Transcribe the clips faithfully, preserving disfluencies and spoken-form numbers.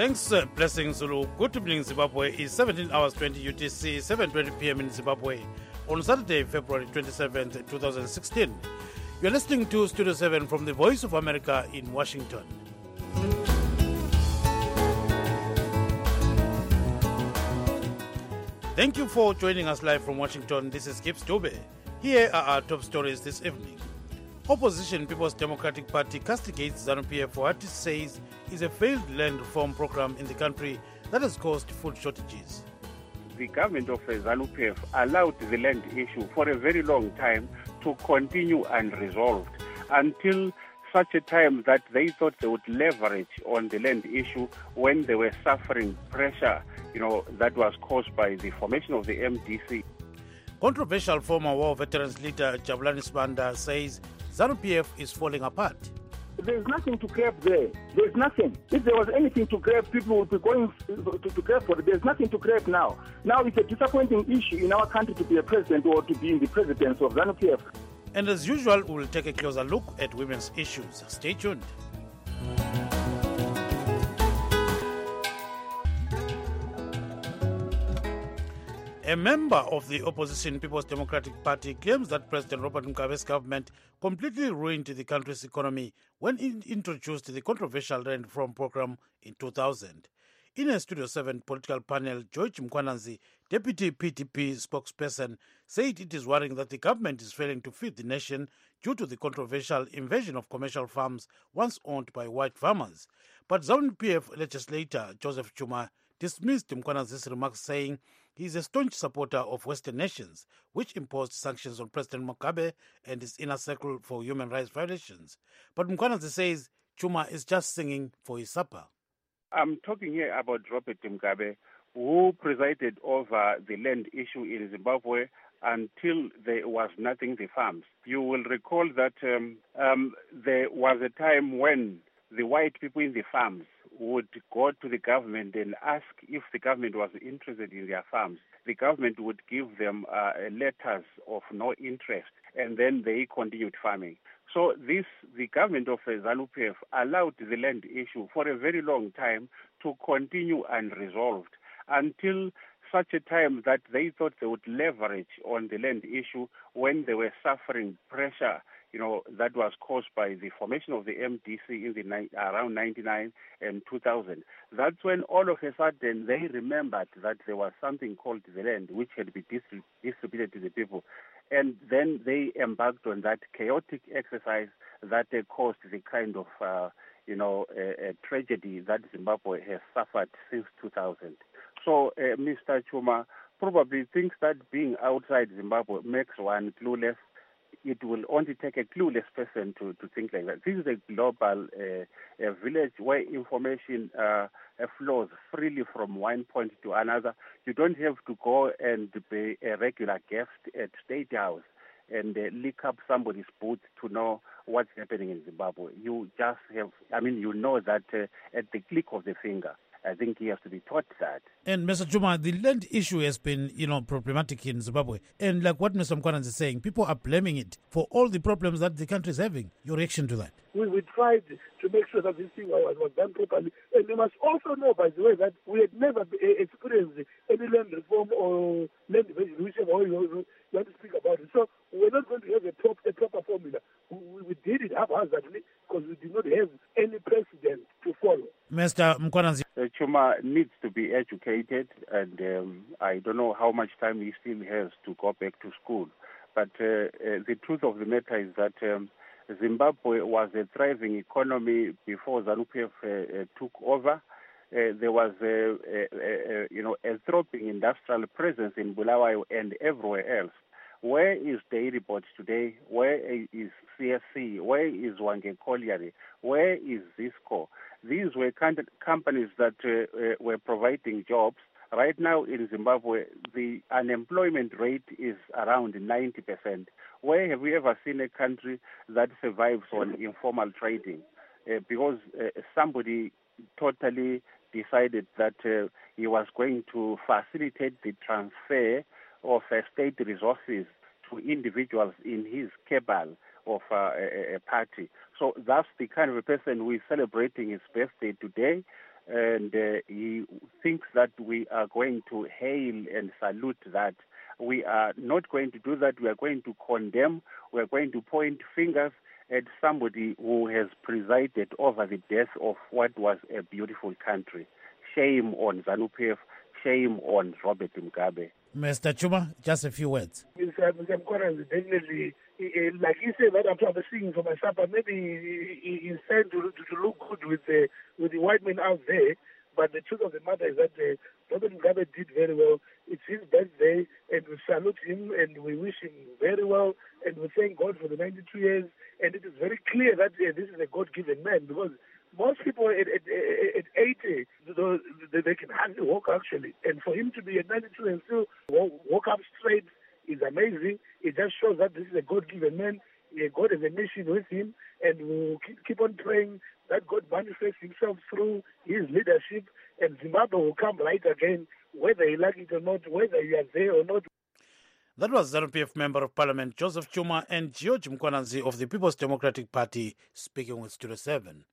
Thanks, uh, Blessing Zulu. Good evening, Zimbabwe. It's seventeen hours twenty U T C, seven twenty p m in Zimbabwe on Saturday, February twenty-seventh, twenty sixteen. You're listening to Studio seven from the Voice of America in Washington. Thank you for joining us live from Washington. This is Gibbs Dube. Here are our top stories this evening. Opposition People's Democratic Party castigates ZANU-P F for what it says is a failed land reform program in the country that has caused food shortages. The government of ZANU-P F allowed the land issue for a very long time to continue unresolved until such a time that they thought they would leverage on the land issue when they were suffering pressure, you know, that was caused by the formation of the M D C. Controversial former war veterans leader Jabulani Sibanda says ZANU-P F is falling apart. There's nothing to grab there. There's nothing. If there was anything to grab, people would be going to, to grab for it. There's nothing to grab now. Now it's a disappointing issue in our country to be a president or to be in the presidency of ZANU-P F. And as usual, we'll take a closer look at women's issues. Stay tuned. A member of the opposition People's Democratic Party claims that President Robert Mugabe's government completely ruined the country's economy when it introduced the controversial land reform program in two thousand. In a Studio seven political panel, George Mkwananzi, Deputy P D P spokesperson, said it is worrying that the government is failing to feed the nation due to the controversial invasion of commercial farms once owned by white farmers. But ZANU-P F legislator Joseph Chuma dismissed Mkwananzi's remarks, saying he is a staunch supporter of Western nations, which imposed sanctions on President Mugabe and his inner circle for human rights violations. But Mkwananzi says Chuma is just singing for his supper. I'm talking here about Robert Mugabe, who presided over the land issue in Zimbabwe until there was nothing the farms. You will recall that um, um, there was a time when the white people in the farms would go to the government and ask if the government was interested in their farms. The government would give them uh, letters of no interest, and then they continued farming. So this, the government of ZANU-P F allowed the land issue for a very long time to continue unresolved until such a time that they thought they would leverage on the land issue when they were suffering pressure, you know, that was caused by the formation of the M D C in the ni- around ninety-nine and two thousand. That's when all of a sudden they remembered that there was something called the land which had been distri- distributed to the people. And then they embarked on that chaotic exercise that uh, caused the kind of, uh, you know, uh, uh, tragedy that Zimbabwe has suffered since two thousand. So uh, Mister Chuma probably thinks that being outside Zimbabwe makes one clueless. It will only take a clueless person to, to think like that. This is a global uh, a village where information uh, flows freely from one point to another. You don't have to go and be a regular guest at State House and uh, lick up somebody's booth to know what's happening in Zimbabwe. You just have, I mean, you know that uh, at the click of the finger. I think he has to be taught that. And Mister Chuma, the land issue has been, you know, problematic in Zimbabwe. And like what Mister Mkwananzi is saying, people are blaming it for all the problems that the country is having. Your reaction to that? We, we tried to make sure that this thing was, was done properly. And you must also know, by the way, that we had never experienced any land reform or land division, whichever way you want to speak about it. So we're not going to have a, top, a proper formula. We, we did it haphazardly because we did not have any precedent to follow. Mister Mkwananzi. Uh, Chuma needs to be educated, and um, I don't know how much time he still has to go back to school. But uh, uh, the truth of the matter is that um, Zimbabwe was a thriving economy before ZANU-P F uh, uh, took over. Uh, there was a, a, a, you know, a thriving industrial presence in Bulawayo and everywhere else. Where is Dairyboard today? Where is C S C? Where is Wange Colliery? Where is Zisco? These were kind of companies that uh, uh, were providing jobs. Right now in Zimbabwe, the unemployment rate is around ninety percent. Where have we ever seen a country that survives on informal trading? Uh, because uh, somebody totally decided that uh, he was going to facilitate the transfer of uh, state resources to individuals in his cabal of uh, a, a party. So that's the kind of a person who is celebrating his birthday today. and uh, he thinks that we are going to hail and salute that. We are not going to do that. We are going to condemn. We are going to point fingers at somebody who has presided over the death of what was a beautiful country. Shame on ZANU-P F. Shame on Robert Mugabe. Mister Chuma, just a few words. Mister Mkwana is definitely, like he said, that after I'm singing for my supper, maybe he, he's trying to, to, to look good with the, with the white men out there. But the truth of the matter is that uh, Robert Mugabe did very well. It's his birthday, and we salute him, and we wish him very well, and we thank God for the ninety-two years. And it is very clear that uh, this is a God-given man, because most people at, at, at eighty, they can hardly walk, actually. And for him to be at ninety-two and still walk up straight is amazing. It just shows that this is a God-given man. God has a mission with him, and we'll keep on praying that God manifests himself through his leadership, and Zimbabwe will come right again, whether you like it or not, whether you are there or not. That was ZANU-P F Member of Parliament Joseph Chuma and George Mkwananzi of the People's Democratic Party speaking with Studio seven.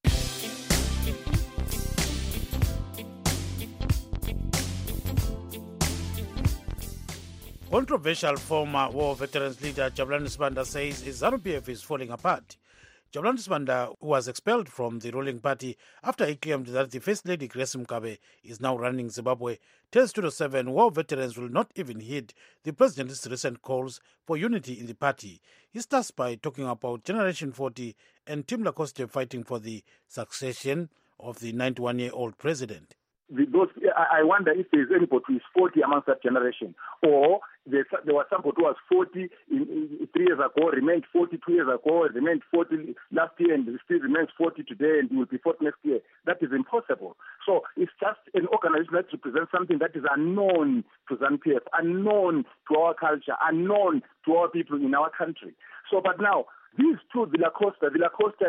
Controversial former war veterans leader Jabulani Sibanda says his ZANU-P F is falling apart. Jabulani Sibanda was expelled from the ruling party after he claimed that the First Lady Grace Mugabe is now running Zimbabwe. Tells Studio seven war veterans will not even heed the president's recent calls for unity in the party. He starts by talking about Generation forty and Tim Lacoste fighting for the succession of the ninety-one-year-old president. Those, I wonder if there is anybody who is forty amongst that generation, or there, there was somebody who was forty in, in, three years ago, remained forty two years ago, remained forty last year, and still remains forty today, and will be forty next year. That is impossible. So it's just an organization that represents something that is unknown to ZANU-P F, unknown to our culture, unknown to our people in our country. So, but now, these two, Villa Costa, Villa Costa,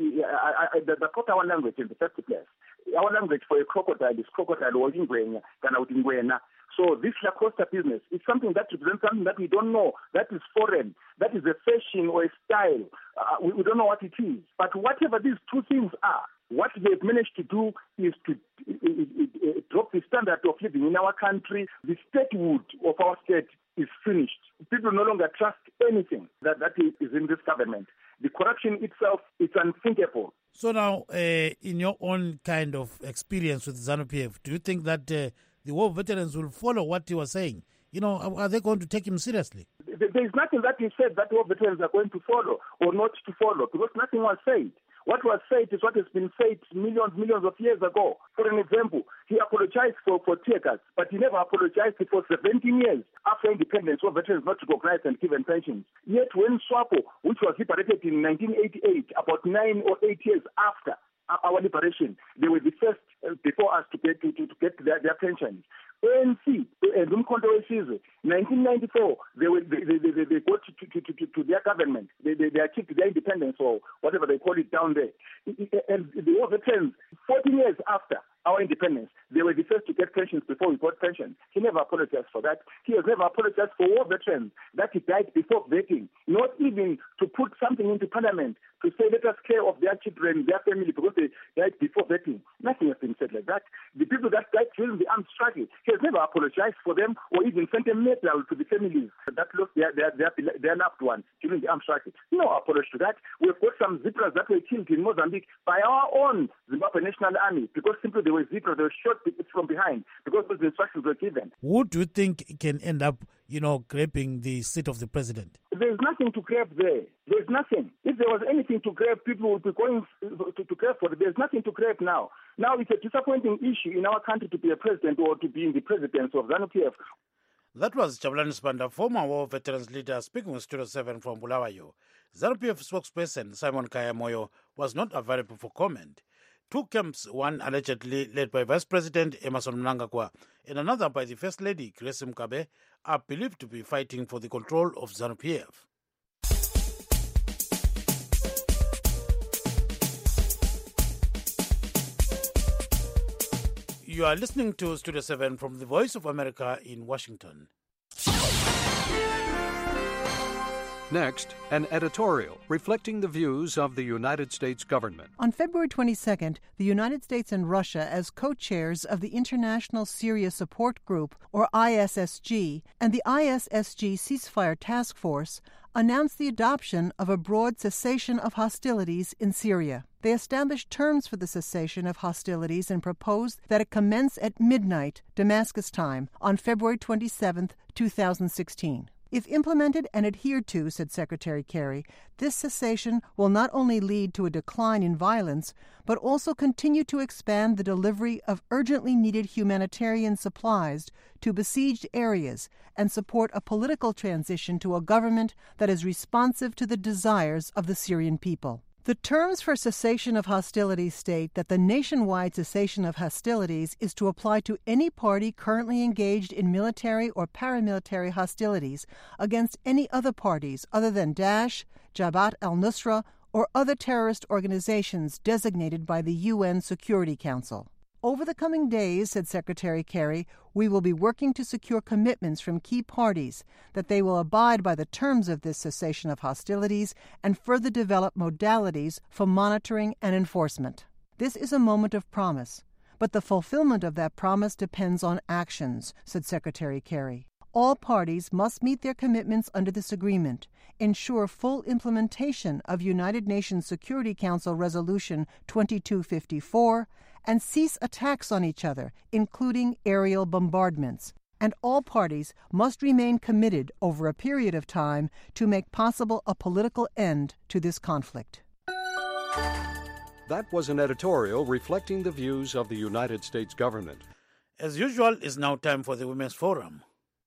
I, I, the, the our language in the first place. Our language for a crocodile is crocodile or ingwenya, kana utingwena. So this La Costa business is something that represents something that we don't know, that is foreign, that is a fashion or a style. Uh, we, we don't know what it is. But whatever these two things are, what they've managed to do is to it, it, it, it drop the standard of living in our country. The statehood of our state is finished. People no longer trust anything that, that is in this government. The corruption itself is unthinkable. So now, uh, in your own kind of experience with ZANU-P F, do you think that uh, the war veterans will follow what he was saying? You know, are they going to take him seriously? There is nothing that he said that war veterans are going to follow or not to follow, because nothing was said. What was said is what has been said millions, millions of years ago. For an example, he apologized for, for tear gas, but he never apologized for seventeen years after independence for veterans not recognized and given pensions. Yet when SWAPO, which was liberated in nineteen eighty-eight, about nine or eight years after our liberation, they were the first uh, before us to get to, to, to get their, their pensions. A N C, and Umkhonto weSizwe, nineteen ninety-four, they, were, they, they, they, they got to, to, to, to their government. They, they, they achieved their independence, or whatever they call it down there. And the war veterans, fourteen years after our independence, they were the first to get pensions before we got pensions. He never apologized for that. He has never apologized for war veterans that he died before vetting, not even to put something into parliament to say, let us care of their children, their family, because they died before vetting. Nothing has been said like that. The people that died during the armed struggle, he has never apologized for them or even sent a medal to the families that lost their, their, their, their loved ones during the armed struggle. No apology to that. We've got some zebras that were killed in Mozambique by our own Zimbabwe National Army, because simply they were zebras, they were shot from behind because those instructions were given. Who do you think can end up, you know, grabbing the seat of the president? There's nothing to grab there. There's nothing. If there was anything to grab, people would be going to, to grab for it. There's nothing to grab now. Now it's a disappointing issue in our country to be a president or to be in the presidency of ZANU-P F. That was Jabulani Sibanda, former war veterans leader, speaking with Studio seven from Bulawayo. ZANU-P F spokesperson Simon Kaya Moyo was not available for comment. Two camps, one allegedly led by Vice President Emmerson Mnangagwa and another by the First Lady Grace Mugabe, are believed to be fighting for the control of ZANU-P F. You are listening to Studio seven from the Voice of America in Washington. Next, an editorial reflecting the views of the United States government. On February twenty-second, the United States and Russia, as co-chairs of the International Syria Support Group, or I S S G, and the I S S G Ceasefire Task Force, announced the adoption of a broad cessation of hostilities in Syria. They established terms for the cessation of hostilities and proposed that it commence at midnight, Damascus time, on February twenty-seventh, two thousand sixteen. If implemented and adhered to, said Secretary Kerry, this cessation will not only lead to a decline in violence, but also continue to expand the delivery of urgently needed humanitarian supplies to besieged areas and support a political transition to a government that is responsive to the desires of the Syrian people. The terms for cessation of hostilities state that the nationwide cessation of hostilities is to apply to any party currently engaged in military or paramilitary hostilities against any other parties other than Daesh, Jabhat al-Nusra, or other terrorist organizations designated by the U N Security Council. Over the coming days, said Secretary Kerry, we will be working to secure commitments from key parties that they will abide by the terms of this cessation of hostilities and further develop modalities for monitoring and enforcement. This is a moment of promise, but the fulfillment of that promise depends on actions, said Secretary Kerry. All parties must meet their commitments under this agreement, ensure full implementation of United Nations Security Council Resolution twenty-two fifty-four, and cease attacks on each other, including aerial bombardments. And all parties must remain committed over a period of time to make possible a political end to this conflict. That was an editorial reflecting the views of the United States government. As usual, it's now time for the Women's Forum.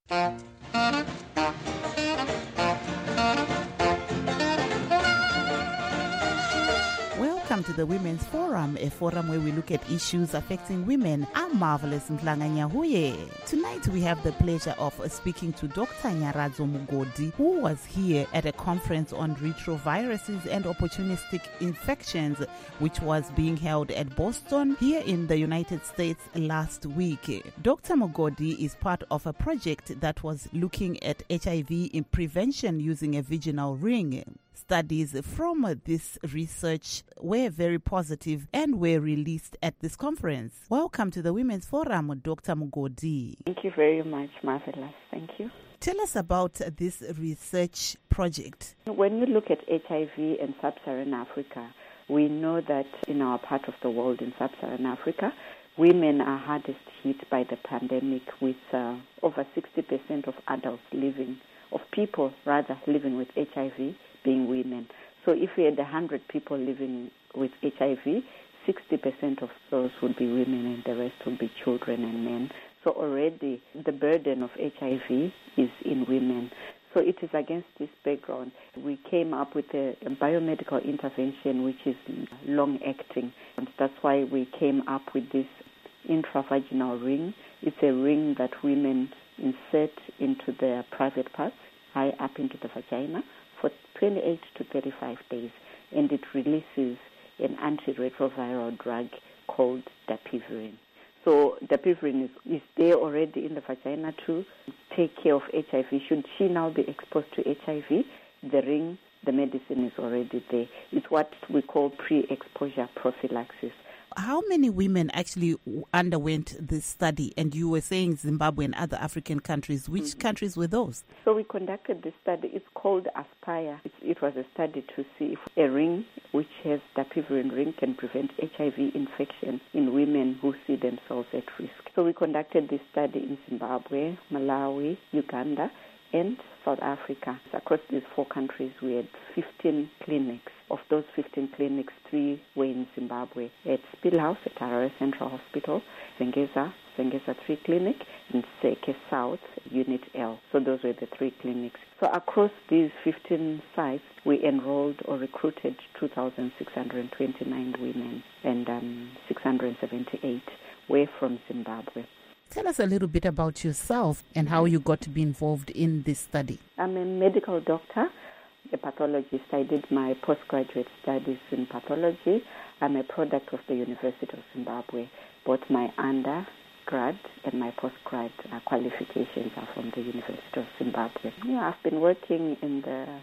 Welcome to the Women's Forum, a forum where we look at issues affecting women. I'm Marvelous Mhlanga Nyahuye. Tonight we have the pleasure of speaking to Doctor Nyaradzo Mugodi, who was here at a conference on retroviruses and opportunistic infections, which was being held at Boston, here in the United States last week. Doctor Mugodi is part of a project that was looking at H I V in prevention using a vaginal ring. Studies from this research were very positive and were released at this conference. Welcome to the Women's Forum, Doctor Mugodi. Thank you very much, Marvelous. Thank you. Tell us about this research project. When we look at H I V in sub-Saharan Africa, we know that in our part of the world, in sub-Saharan Africa, women are hardest hit by the pandemic, with uh, over sixty percent of adults living, of people rather, living with H I V being women. So if we had one hundred people living with H I V, sixty percent of those would be women and the rest would be children and men. So already the burden of H I V is in women. So it is against this background we came up with a, a biomedical intervention which is long-acting. And that's why we came up with this intravaginal ring. It's a ring that women insert into their private parts, high up into the vagina, for twenty-eight to thirty-five days, and it releases an antiretroviral drug called dapivirine. So dapivirine is, is there already in the vagina to take care of H I V. Should she now be exposed to H I V, the ring, the medicine is already there. It's what we call pre-exposure prophylaxis. How many women actually underwent this study? And you were saying Zimbabwe and other African countries. Which mm-hmm. countries were those? So we conducted this study. It's called Aspire. It, it was a study to see if a ring which has dapivirine ring can prevent H I V infection in women who see themselves at risk. So we conducted this study in Zimbabwe, Malawi, Uganda, and South Africa. Across these four countries, we had fifteen clinics. Of those fifteen clinics, three were in Zimbabwe, at Spielhaus at Harare Central Hospital, Zengeza, Zengeza three Clinic, and Seke South, Unit L. So those were the three clinics. So across these fifteen sites, we enrolled or recruited two thousand six hundred twenty-nine women, and um, six hundred seventy-eight were from Zimbabwe. Tell us a little bit about yourself and how you got to be involved in this study. I'm a medical doctor, a pathologist. I did my postgraduate studies in pathology. I'm a product of the University of Zimbabwe. Both my undergrad and my postgrad uh, qualifications are from the University of Zimbabwe. Yeah, I've been working in the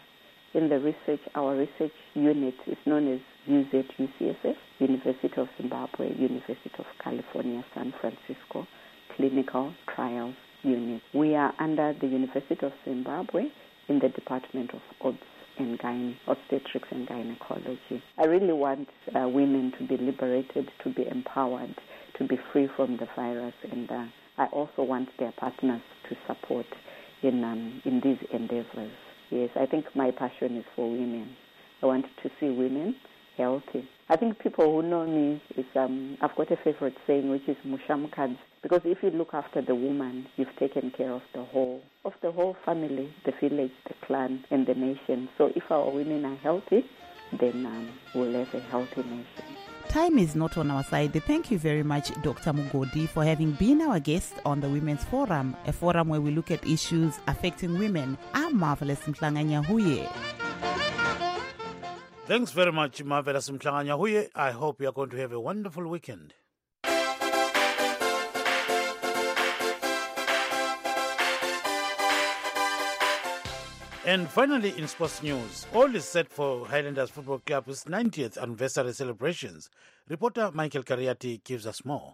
in the research, our research unit is known as U Z U C S F, University of Zimbabwe, University of California, San Francisco, Clinical Trials Unit. We are under the University of Zimbabwe in the Department of Obs and Gyne, Obstetrics and Gynecology. I really want uh, women to be liberated, to be empowered, to be free from the virus, and uh, I also want their partners to support in um, in these endeavors. Yes, I think my passion is for women. I want to see women healthy. I think people who know me, is um, I've got a favorite saying, which is mushamukadzi, because if you look after the woman, you've taken care of the whole, of the whole family, the village, the clan, and the nation. So if our women are healthy, then um, we'll have a healthy nation. Time is not on our side. Thank you very much, Doctor Mugodi, for having been our guest on the Women's Forum, a forum where we look at issues affecting women. I'm Marvelous Mhlanga-Nyahuye. Thanks very much, Marvelous Mhlanga-Nyahuye. I hope you are going to have a wonderful weekend. And finally, in sports news, all is set for Highlanders Football Club's ninetieth anniversary celebrations. Reporter Michael Cariati gives us more.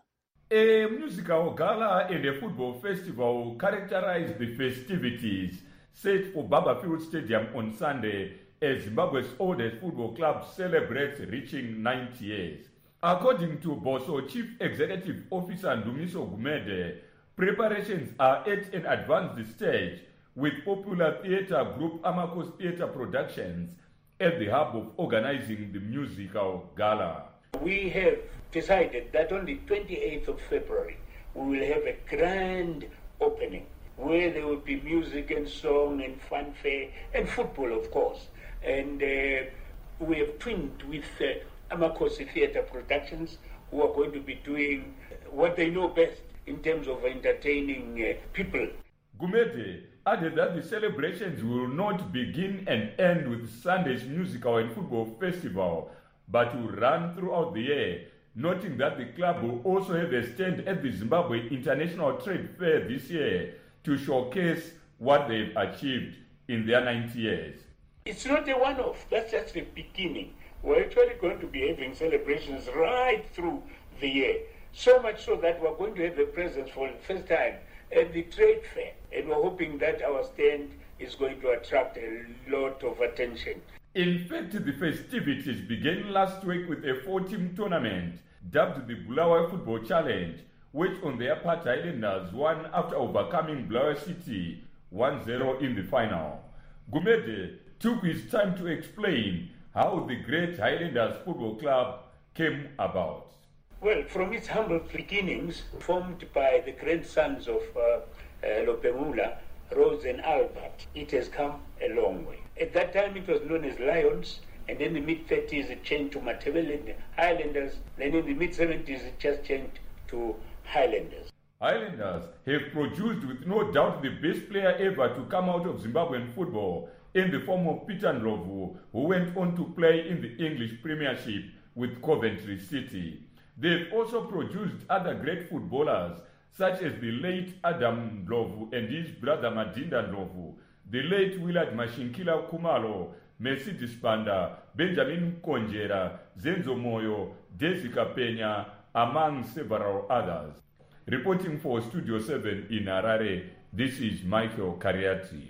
A musical gala and a football festival characterized the festivities set for Barberfield Stadium on Sunday as Zimbabwe's oldest football club celebrates reaching ninety years. According to Boso Chief Executive Officer Ndumiso Gumede, preparations are at an advanced stage, with popular theatre group Amakos Theatre Productions at the hub of organizing the musical gala. We have decided that on the twenty-eighth of February we will have a grand opening where there will be music and song and fanfare and football, of course. And uh, we have twinned with uh, Amakos Theatre Productions, who are going to be doing what they know best in terms of entertaining uh, people. Gumede added that the celebrations will not begin and end with Sunday's musical and football festival, but will run throughout the year, noting that the club will also have a stand at the Zimbabwe International Trade Fair this year to showcase what they've achieved in their ninety years. It's not a one-off, that's just the beginning. We're actually going to be having celebrations right through the year, so much so that we're going to have a presence for the first time at the trade fair, and we're hoping that our stand is going to attract a lot of attention. In fact, the festivities began last week with a four-team tournament dubbed the Bulawayo Football Challenge, which on their part Highlanders won after overcoming Bulawayo City one zero in the final. Gumede took his time to explain how the great Highlanders Football Club came about. Well, from its humble beginnings, formed by the grandsons of uh, uh, Lopemula, Rose and Albert, it has come a long way. At that time it was known as Lions, and in the mid-thirties it changed to Matabele Highlanders, then in the mid-seventies it just changed to Highlanders. Highlanders have produced with no doubt the best player ever to come out of Zimbabwean football in the form of Peter Ndlovu, who went on to play in the English Premiership with Coventry City. They've also produced other great footballers, such as the late Adam Ndlovu and his brother Madinda Ndlovu, the late Willard Mashinkila Kumalo, Mercedes Panda, Benjamin Konjera, Zenzo Moyo, Desi Kapenya, among several others. Reporting for Studio seven in Harare, this is Michael Cariati.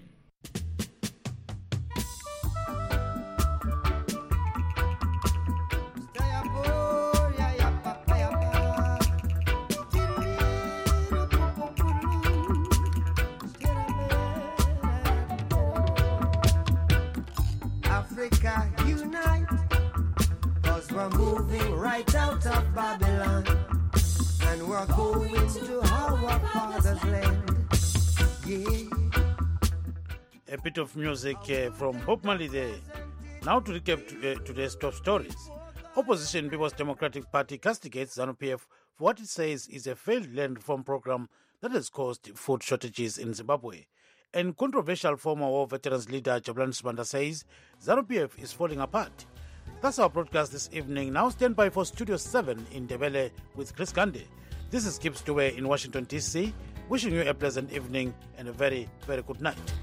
A bit of music uh, from Bob Marley there. Now to recap to, uh, today's top stories. Opposition People's Democratic Party castigates ZANU-P F for what it says is a failed land reform program that has caused food shortages in Zimbabwe. And controversial former war veterans leader Jabulani Sibanda says ZANU-P F is falling apart. That's our broadcast this evening. Now stand by for Studio seven in Ndebele with Chris Gande. This is Gibbs Dewey in Washington, D C, wishing you a pleasant evening and a very, very good night.